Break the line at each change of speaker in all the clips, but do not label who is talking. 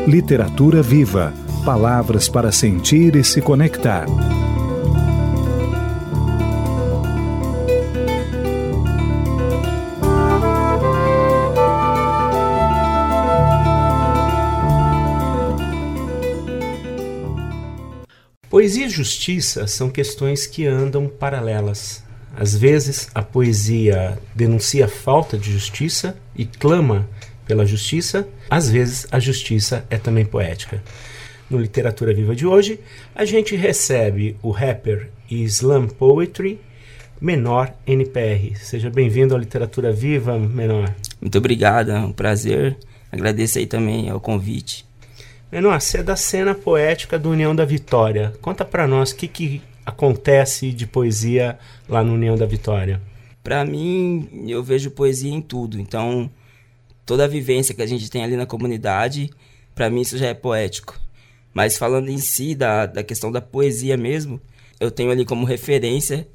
Literatura Viva. Palavras para sentir e se conectar.
Poesia e justiça são questões que andam paralelas. Às vezes, a poesia denuncia a falta de justiça e clama pela justiça. Às vezes, a justiça é também poética. No Literatura Viva de hoje, a gente recebe o rapper e slam poetry Menor NPR. Seja bem-vindo à Literatura Viva, Menor.
Muito obrigado, é um prazer. Agradeço aí também ao convite.
Menor, você é da cena poética do União da Vitória. Conta pra nós o que acontece de poesia lá no União da Vitória.
Pra mim, eu vejo poesia em tudo. Então, toda a vivência que a gente tem ali na comunidade, pra mim isso já é poético. Mas falando em si da questão da poesia mesmo, eu tenho ali como referência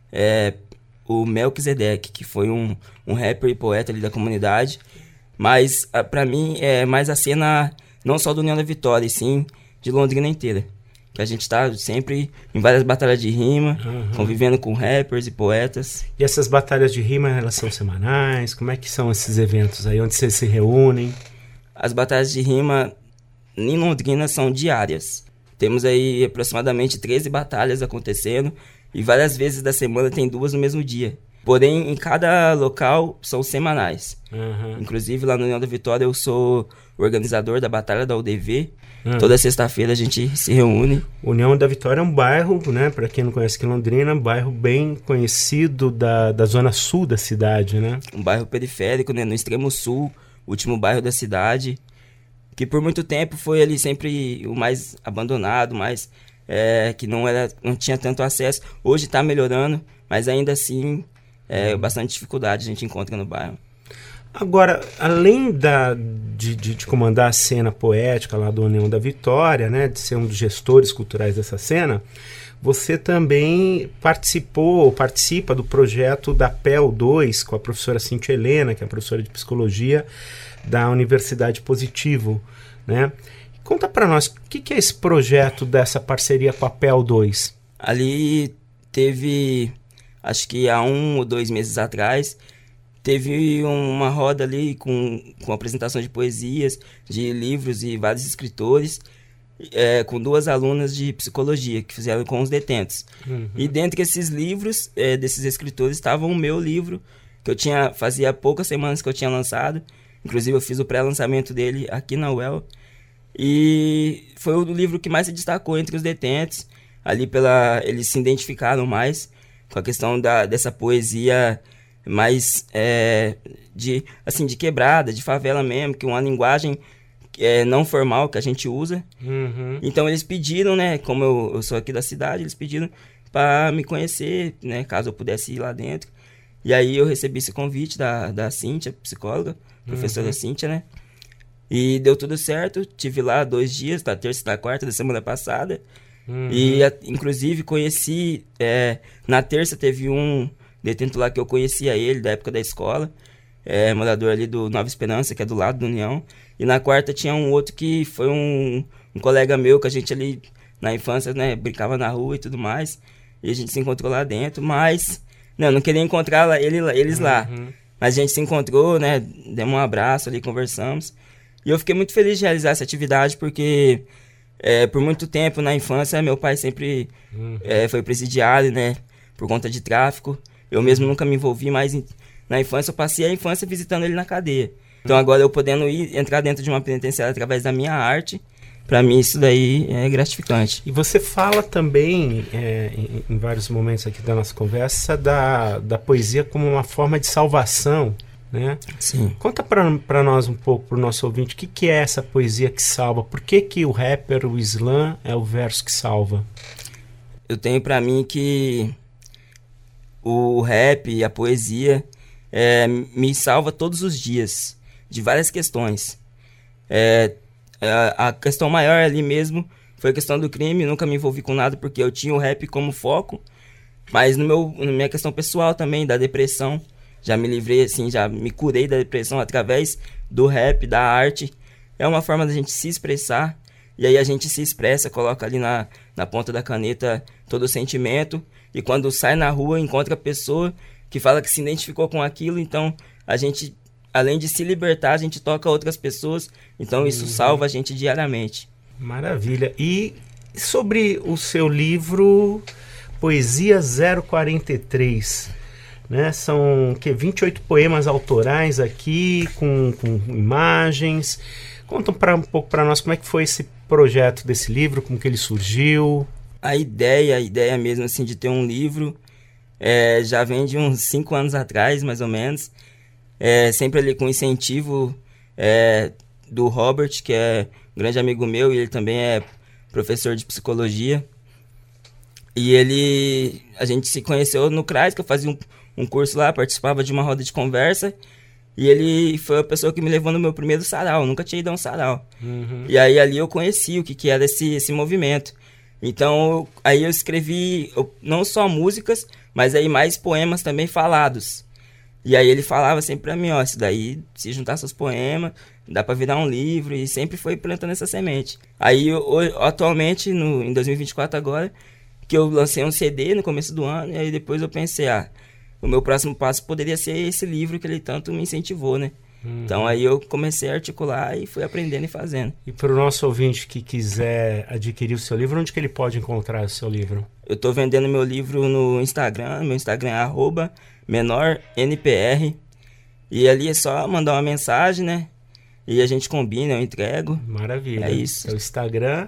o Melquisedeque, que foi um rapper e poeta ali da comunidade. Mas pra mim é mais a cena não só do União da Vitória, e sim de Londrina inteira. Que a gente tá sempre em várias batalhas de rima, convivendo com rappers e poetas.
E essas batalhas de rima, elas são semanais? Como é que são esses eventos aí, onde vocês se reúnem?
As batalhas de rima em Londrina são diárias. Temos aí aproximadamente 13 batalhas acontecendo, e várias vezes da semana tem 2 no mesmo dia. Porém, em cada local são semanais. Inclusive, lá no União da Vitória, eu sou o organizador da Batalha da UDV. Toda sexta-feira a gente se reúne.
União da Vitória é um bairro, né? Para quem não conhece aqui em Londrina, um bairro bem conhecido da zona sul da cidade, né?
Um bairro periférico, né? No extremo sul, último bairro da cidade. Que por muito tempo foi ali sempre o mais abandonado, mais que não tinha tanto acesso. Hoje está melhorando, mas ainda assim bastante dificuldade a gente encontra no bairro.
Agora, além de comandar a cena poética lá do União da Vitória, né, de ser um dos gestores culturais dessa cena, você também participa do projeto da PEL 2 com a professora Cíntia Helena, que é a professora de Psicologia da Universidade Positivo, né? Conta para nós, o que é esse projeto dessa parceria com a PEL 2?
Ali teve, acho que há 1 ou 2 meses atrás, teve uma roda ali com apresentação de poesias, de livros e vários escritores, com 2 alunas de psicologia que fizeram com os detentos. E dentre esses livros, desses escritores, estava o meu livro, que fazia poucas semanas que eu tinha lançado. Inclusive eu fiz o pré-lançamento dele aqui na UEL. E foi o livro que mais se destacou entre os detentos. Ali eles se identificaram mais com a questão dessa poesia mais de quebrada, de favela mesmo, que uma linguagem não formal que a gente usa. Então eles pediram, né, como eu sou aqui da cidade, eles pediram para me conhecer, né, caso eu pudesse ir lá dentro. E aí eu recebi esse convite da Cíntia, psicóloga, professora Cíntia, né? E deu tudo certo, tive lá 2 dias, da terça e da quarta da semana passada. E inclusive conheci, na terça teve um detento lá que eu conhecia ele, da época da escola, morador ali do Nova Esperança, que é do lado da União. E na quarta tinha um outro que foi um colega meu, que a gente ali na infância, né, brincava na rua e tudo mais. E a gente se encontrou lá dentro, mas não queria encontrar eles lá. Mas a gente se encontrou, né, demos um abraço ali, conversamos. E eu fiquei muito feliz de realizar essa atividade, porque por muito tempo na infância meu pai sempre foi presidiário, né, por conta de tráfico. Eu mesmo nunca me envolvi, mas na infância eu passei a infância visitando ele na cadeia. Então agora eu podendo entrar dentro de uma penitenciária através da minha arte, para mim isso daí é gratificante.
E você fala também, em vários momentos aqui da nossa conversa, da poesia como uma forma de salvação, né?
Sim.
Conta para nós um pouco, para o nosso ouvinte, o que é essa poesia que salva? Por que o rapper, o slam, é o verso que salva?
Eu tenho para mim que o rap e a poesia me salva todos os dias, de várias questões. A questão maior ali mesmo foi a questão do crime. Nunca me envolvi com nada porque eu tinha o rap como foco, mas na minha questão pessoal também, da depressão, já me livrei, assim, já me curei da depressão através do rap, da arte. é uma forma da gente se expressar, e aí a gente se expressa, coloca ali na ponta da caneta todo o sentimento, e quando sai na rua, encontra a pessoa que fala que se identificou com aquilo, então a gente, além de se libertar, a gente toca outras pessoas, então isso salva a gente diariamente.
Maravilha. E sobre o seu livro Poesia 043, né? São 28 poemas autorais aqui, com imagens. Conta um pouco para nós como é que foi esse projeto desse livro, como que ele surgiu.
A ideia mesmo assim de ter um livro já vem de uns 5 anos atrás, mais ou menos. Sempre ali com incentivo do Robert, que é um grande amigo meu, e ele também é professor de psicologia. E a gente se conheceu no CRAS, que eu fazia um curso lá, participava de uma roda de conversa. E ele foi a pessoa que me levou no meu primeiro sarau, eu nunca tinha ido a um sarau. E aí ali eu conheci o que era esse movimento. Então, aí eu escrevi não só músicas, mas aí mais poemas também falados. E aí ele falava sempre pra mim, isso daí, se juntar seus poemas, dá pra virar um livro, e sempre foi plantando essa semente. Aí, atualmente, em 2024 agora, que eu lancei um CD no começo do ano, e aí depois eu pensei, o meu próximo passo poderia ser esse livro que ele tanto me incentivou, né? Então aí eu comecei a articular e fui aprendendo e fazendo.
E para o nosso ouvinte que quiser adquirir o seu livro, onde que ele pode encontrar o seu livro?
Eu estou vendendo meu livro no Instagram, meu Instagram é @menornpr, e ali é só mandar uma mensagem, né? E a gente combina, eu entrego.
Maravilha.
É isso.
É o Instagram,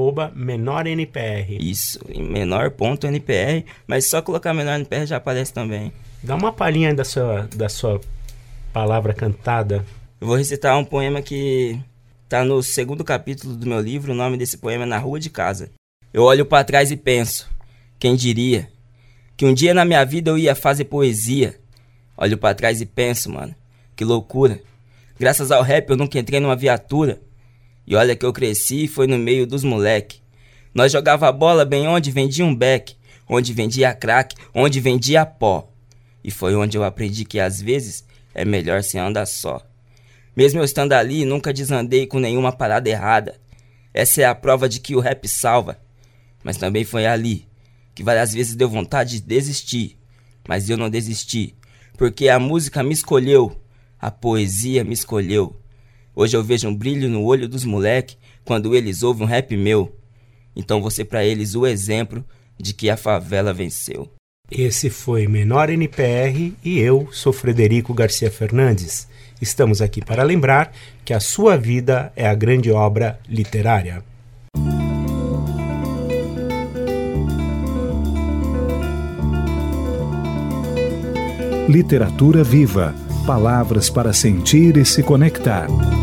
@menornpr.
Isso, menor.npr, mas só colocar menornpr já aparece também.
Dá uma palhinha da sua palavra cantada.
Eu vou recitar um poema que tá no 2º capítulo do meu livro. O nome desse poema é Na Rua de Casa. Eu olho pra trás e penso, quem diria que um dia na minha vida eu ia fazer poesia. Olho pra trás e penso, mano, que loucura. Graças ao rap eu nunca entrei numa viatura. E olha que eu cresci foi no meio dos moleque. Nós jogava bola bem onde vendia um beck, onde vendia crack, onde vendia pó. E foi onde eu aprendi que às vezes é melhor se andar só. Mesmo eu estando ali, nunca desandei com nenhuma parada errada. Essa é a prova de que o rap salva. Mas também foi ali que várias vezes deu vontade de desistir. Mas eu não desisti, porque a música me escolheu, a poesia me escolheu. Hoje eu vejo um brilho no olho dos moleque quando eles ouvem um rap meu. Então vou ser pra eles o exemplo de que a favela venceu.
Esse foi Menor NPR e eu sou Frederico Garcia Fernandes. Estamos aqui para lembrar que a sua vida é a grande obra literária.
Literatura viva. Palavras para sentir e se conectar.